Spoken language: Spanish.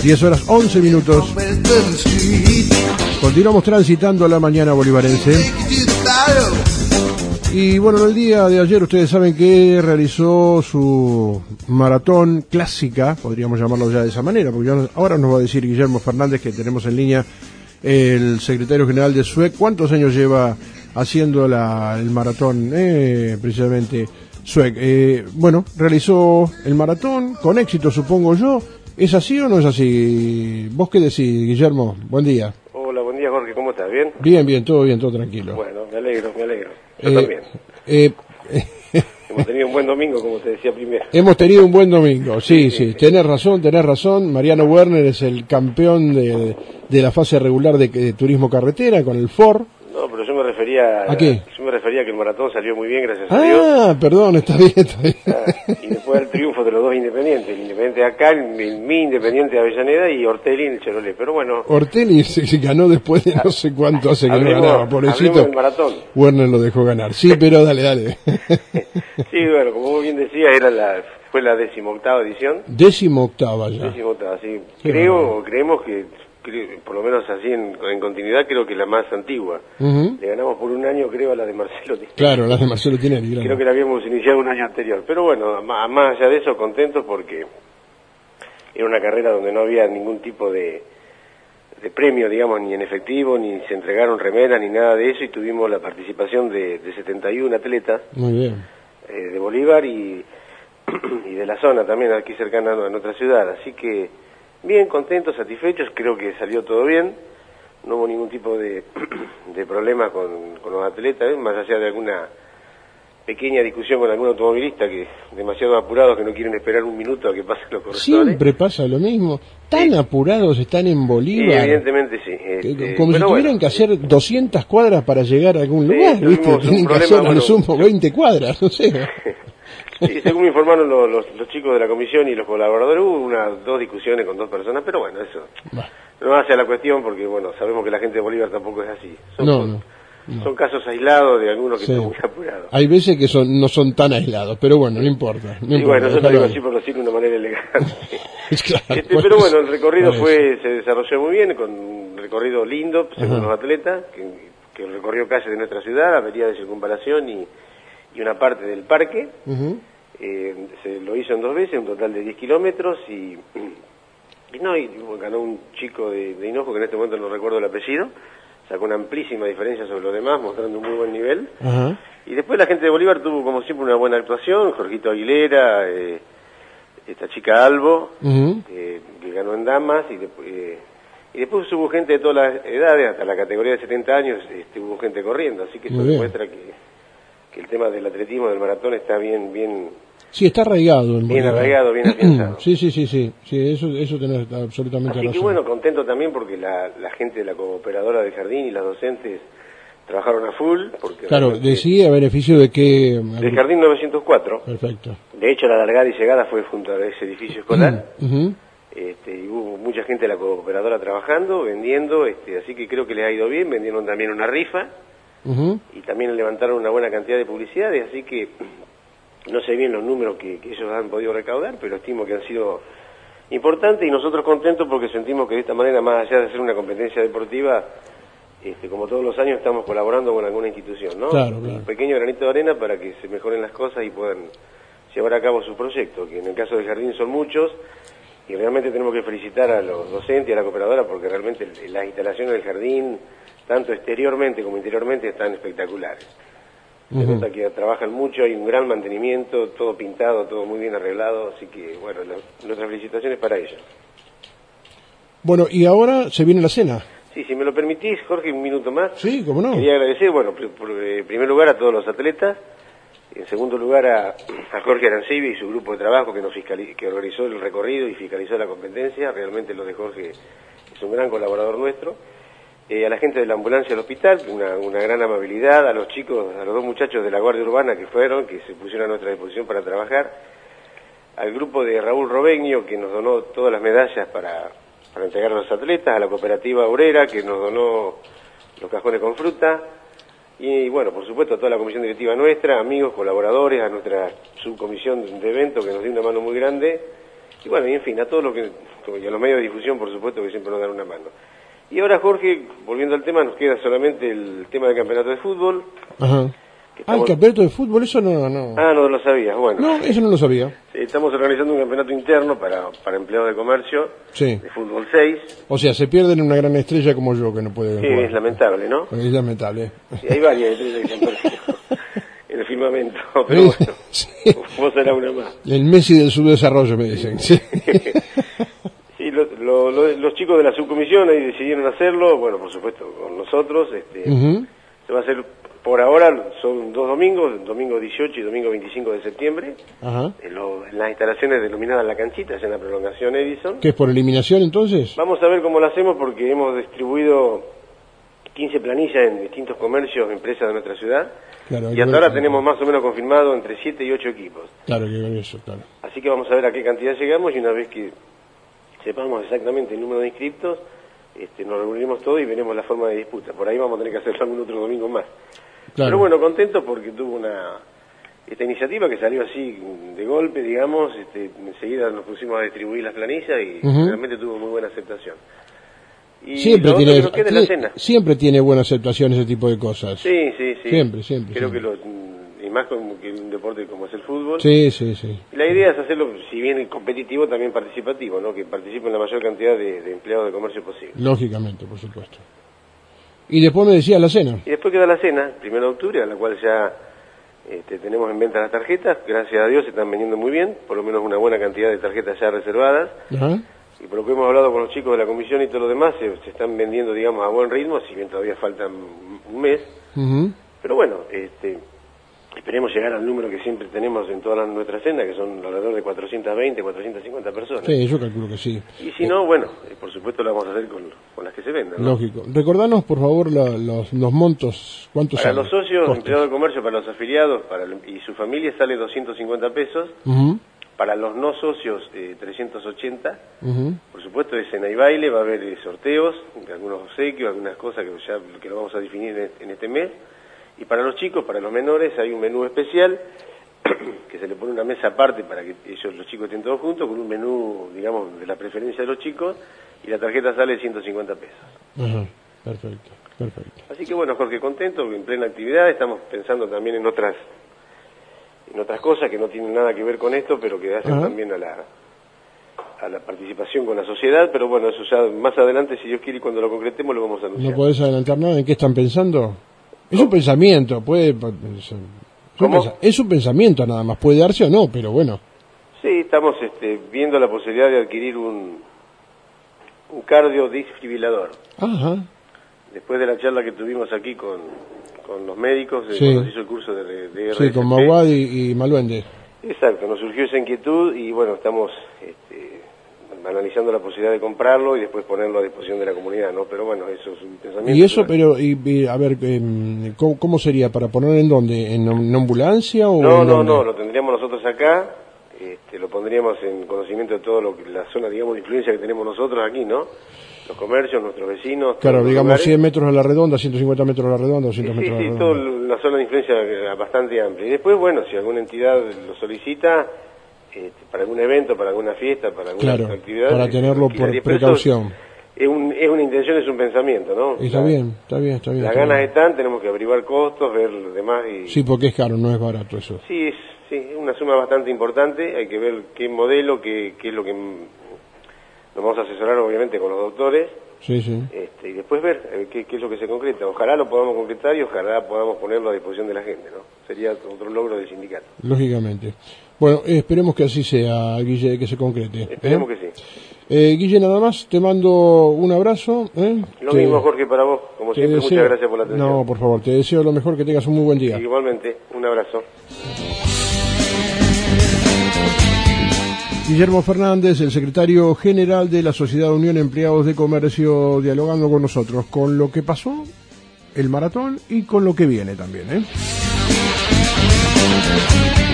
10:11. Continuamos transitando la mañana bolivarense. Y bueno, el día de ayer ustedes saben que realizó su maratón clásica, podríamos llamarlo ya de esa manera, porque ahora nos va a decir Guillermo Fernández, que tenemos en línea, el secretario general de SUEC. ¿Cuántos años lleva haciendo el maratón, precisamente SUEC? Bueno, realizó el maratón con éxito, supongo yo. ¿Es así o no es así? ¿Vos qué decís, Guillermo? Buen día. Hola, buen día, Jorge. ¿Cómo estás? ¿Bien? Bien, todo tranquilo. Bueno, me alegro. Yo también. Hemos tenido un buen domingo, como te decía primero. Hemos tenido un buen domingo, sí. Tenés razón. Mariano Werner es el campeón de la fase regular de turismo carretera con el Ford. No, pero yo me refería ¿A qué? Yo me refería a que el maratón salió muy bien, gracias a Dios. Perdón, está bien. Y después del triunfo de los dos independientes, el Independiente de acá, mi Independiente de Avellaneda y Ortelli en el Chevrolet, pero bueno. Ortelli se ganó después de no sé cuánto hace que no ganaba, pobrecito. Del maratón. Werner lo dejó ganar, sí, pero dale. Sí, bueno, como vos bien decías, fue la 18ª edición. 18ª ya. 18ª, sí. Creemos que, por lo menos así en continuidad, creo que la más antigua. Le ganamos por un año, creo, a la de Marcelo Tinelli. Claro, la de Marcelo Tinelli. Claro. Creo que la habíamos iniciado un año anterior. Pero bueno, más allá de eso, contentos porque era una carrera donde no había ningún tipo de premio, digamos, ni en efectivo, ni se entregaron remeras, ni nada de eso, y tuvimos la participación de 71 atletas. Muy bien. De Bolívar y de la zona también, aquí cercana a nuestra ciudad. Así que bien, contentos, satisfechos, creo que salió todo bien, no hubo ningún tipo de problema con los atletas, más allá de alguna pequeña discusión con algún automovilista que demasiado apurados, que no quieren esperar un minuto a que pasen los corredores. Siempre pasa lo mismo, tan apurados están en Bolívar. Sí, evidentemente sí. Como si tuvieran que hacer 200 cuadras para llegar a algún lugar, ¿viste? Tienen que hacer a lo sumo 20 cuadras, no sé. Sí, según me informaron los chicos de la comisión y los colaboradores, hubo dos discusiones con dos personas, pero bueno, eso no hace a la cuestión porque, bueno, sabemos que la gente de Bolívar tampoco es así. Son casos aislados de algunos que están muy apurados. Hay veces que no son tan aislados, pero bueno, no importa. Y bueno, yo lo digo así por decirlo de una manera elegante. Claro, pero bueno, el recorrido se desarrolló muy bien, con un recorrido lindo, según los atletas, que recorrió calles de nuestra ciudad, avenida de Circunvalación y una parte del parque. Se lo hizo en 2 veces, un total de 10 kilómetros, y ganó un chico de Hinojo, que en este momento no recuerdo el apellido, sacó una amplísima diferencia sobre los demás, mostrando un muy buen nivel. Y después la gente de Bolívar tuvo, como siempre, una buena actuación. Jorgito Aguilera, esta chica Albo, que ganó en damas, y después hubo gente de todas las edades, hasta la categoría de 70 años, hubo gente corriendo, así que eso demuestra que el tema del atletismo, del maratón, está bien. Sí, está arraigado. Bien arraigado, bien afianzado. Sí, eso tenés absolutamente razón. Así que bueno, contento también porque la gente de la cooperadora del jardín y las docentes trabajaron a full. Porque claro, decía, ¿a beneficio de qué? Del jardín 904. Perfecto. De hecho, la largada y llegada fue junto a ese edificio escolar. Y hubo mucha gente de la cooperadora trabajando, vendiendo, así que creo que les ha ido bien. Vendieron también una rifa y también levantaron una buena cantidad de publicidades, así que no sé bien los números que ellos han podido recaudar, pero estimo que han sido importantes, y nosotros contentos porque sentimos que de esta manera, más allá de hacer una competencia deportiva, como todos los años estamos colaborando con alguna institución, ¿no? Claro. Un pequeño granito de arena para que se mejoren las cosas y puedan llevar a cabo sus proyectos, que en el caso del jardín son muchos, y realmente tenemos que felicitar a los docentes y a la cooperadora porque realmente las instalaciones del jardín, tanto exteriormente como interiormente, están espectaculares. Se nota que trabajan mucho, hay un gran mantenimiento, todo pintado, todo muy bien arreglado, así que bueno, nuestras felicitaciones para ellos. Bueno, y ahora se viene la cena. Sí, si me lo permitís, Jorge, un minuto más. Sí, cómo no. Quería agradecer, bueno, en primer lugar a todos los atletas, en segundo lugar a Jorge Arancibi y su grupo de trabajo que organizó el recorrido y fiscalizó la competencia. Realmente lo de Jorge es un gran colaborador nuestro. A la gente de la ambulancia del hospital, una gran amabilidad, a los chicos, a los 2 muchachos de la Guardia Urbana que se pusieron a nuestra disposición para trabajar, al grupo de Raúl Robeño, que nos donó todas las medallas para entregar a los atletas, a la cooperativa obrera, que nos donó los cajones con fruta, y bueno, por supuesto a toda la comisión directiva nuestra, amigos, colaboradores, a nuestra subcomisión de eventos que nos dio una mano muy grande, Y bueno, y en fin, a todos los que, y a los medios de difusión, por supuesto, que siempre nos dan una mano. Y ahora, Jorge, volviendo al tema, nos queda solamente el tema del campeonato de fútbol. Ajá. El campeonato de fútbol, eso no... Ah, no lo sabías, bueno. No, eso no lo sabía. Estamos organizando un campeonato interno para empleados de comercio, de fútbol 6. O sea, se pierden una gran estrella como yo, que no puede jugar. Es lamentable, ¿no? Es lamentable. Sí, hay varias estrellas que se han perdido en el firmamento, pero bueno, vos será una más. El Messi del subdesarrollo, me dicen. Sí, los chicos de la subcomisión ahí decidieron hacerlo, bueno, por supuesto, con nosotros. Se va a hacer... Por ahora son 2 domingos, domingo 18 y domingo 25 de septiembre, en las instalaciones denominadas La Canchita, en la prolongación Edison. ¿Qué es por eliminación entonces? Vamos a ver cómo lo hacemos porque hemos distribuido 15 planillas en distintos comercios, empresas de nuestra ciudad, claro, y hasta ahora tenemos más o menos confirmado entre 7 y 8 equipos. Claro, que eso, claro. Así que vamos a ver a qué cantidad llegamos y una vez que sepamos exactamente el número de inscriptos, nos reuniremos todos y veremos la forma de disputa. Por ahí vamos a tener que hacerlo algún otro domingo más. Claro. Pero bueno, contentos porque tuvo esta iniciativa que salió así de golpe, digamos, enseguida nos pusimos a distribuir las planillas y realmente tuvo muy buena aceptación. Y siempre tiene buena aceptación ese tipo de cosas. Sí. Siempre. Creo que y más como que un deporte como es el fútbol. Sí. Y la idea es hacerlo, si bien competitivo, también participativo, ¿no? Que participen la mayor cantidad de empleados de comercio posible. Lógicamente, por supuesto. Y después me decía la cena. Y después queda la cena, 1 de octubre, a la cual ya tenemos en venta las tarjetas. Gracias a Dios se están vendiendo muy bien, por lo menos una buena cantidad de tarjetas ya reservadas. Ajá. Y por lo que hemos hablado con los chicos de la comisión y todo lo demás, se están vendiendo, digamos, a buen ritmo, si bien todavía faltan un mes. Pero bueno, esperemos llegar al número que siempre tenemos en toda nuestra cena, que son alrededor de 420, 450 personas. Sí, yo calculo que sí. Y si no, bueno, por supuesto lo vamos a hacer con las que se vendan, ¿no? Lógico. Recordanos, por favor, los montos. ¿Cuántos salen? Para los socios, empleados de comercio, para los afiliados y su familia sale 250 pesos. Para los no socios, 380. Por supuesto, es cena y baile, va a haber sorteos, algunos obsequios, algunas cosas que lo vamos a definir en este mes. Y para los chicos, para los menores, hay un menú especial que se le pone una mesa aparte para que los chicos estén todos juntos, con un menú, digamos, de la preferencia de los chicos, y la tarjeta sale 150 pesos. Perfecto. Así que bueno, Jorge, contento, en plena actividad, estamos pensando también en otras cosas que no tienen nada que ver con esto, pero que hacen también a la participación con la sociedad, pero bueno, eso ya más adelante, si Dios quiere, y cuando lo concretemos lo vamos a anunciar. ¿No podés adelantar nada en qué están pensando? Es un pensamiento, es un pensamiento nada más, puede darse o no, pero bueno. Sí, estamos viendo la posibilidad de adquirir un cardiodesfibrilador. Después de la charla que tuvimos aquí con los médicos, cuando se hizo el curso de RCP. Sí, con Maguad y Maluende. Exacto, nos surgió esa inquietud y bueno, estamos analizando la posibilidad de comprarlo y después ponerlo a disposición de la comunidad, ¿no? Pero bueno, eso es un pensamiento. ¿Y eso, a ver, ¿cómo sería? ¿Para poner en dónde? ¿En una ambulancia o...? No, lo tendríamos nosotros acá, lo pondríamos en conocimiento de todo la zona, digamos, de influencia que tenemos nosotros aquí, ¿no? Los comercios, nuestros vecinos. Claro, digamos lugares. 100 metros a la redonda, 150 metros a la redonda, 200 metros a la redonda. Sí, toda la zona de influencia bastante amplia. Y después, bueno, si alguna entidad lo solicita, para algún evento, para alguna fiesta, para alguna actividad. Para tenerlo por precaución. Es una intención, es un pensamiento, ¿no? Está bien. Las ganas están, tenemos que averiguar costos, ver lo demás. Sí, porque es caro, no es barato eso. Sí, es una suma bastante importante, hay que ver qué modelo, qué es lo que nos vamos a asesorar obviamente con los doctores. Sí. Y después ver qué es lo que se concreta. Ojalá lo podamos concretar y ojalá podamos ponerlo a disposición de la gente, ¿no? Sería otro logro del sindicato. Lógicamente. Bueno, esperemos que así sea, Guille, que se concrete. Esperemos que sí. Guille, nada más, te mando un abrazo. Lo mismo, Jorge, para vos. Como siempre, muchas gracias por la atención. No, por favor, te deseo lo mejor, que tengas un muy buen día. Igualmente, un abrazo. Guillermo Fernández, el secretario general de la Sociedad Unión Empleados de Comercio, dialogando con nosotros con lo que pasó, el maratón y con lo que viene también,